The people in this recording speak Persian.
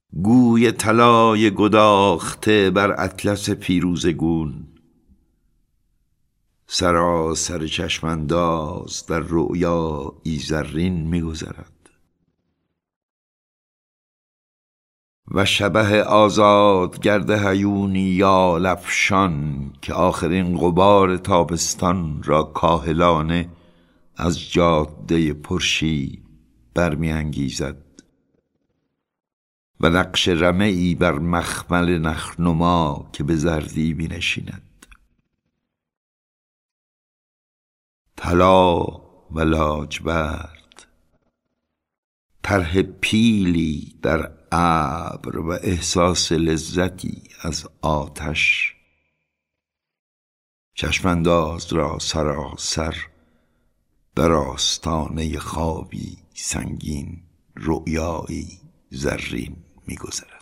گوی طلای گداخته بر اطلس پیروزگون، سراسر چشم انداز در رؤیایی زرین می‌گذرد. و شبح آزاد گرد هیونی یال افشان که آخرین غبار تابستان را کاهلانه از جاده پرشیب برمی‌انگیزد و نقش رمه‌ای بر مخمل نخنما که به زردی می‌نشیند. طلا و لاجورد، طرح پیلی در ابر و احساس لذتی از آتش، چشمانداز را سراسر بر آستانه خوابی سنگین رؤیایی زرین می‌گذرد.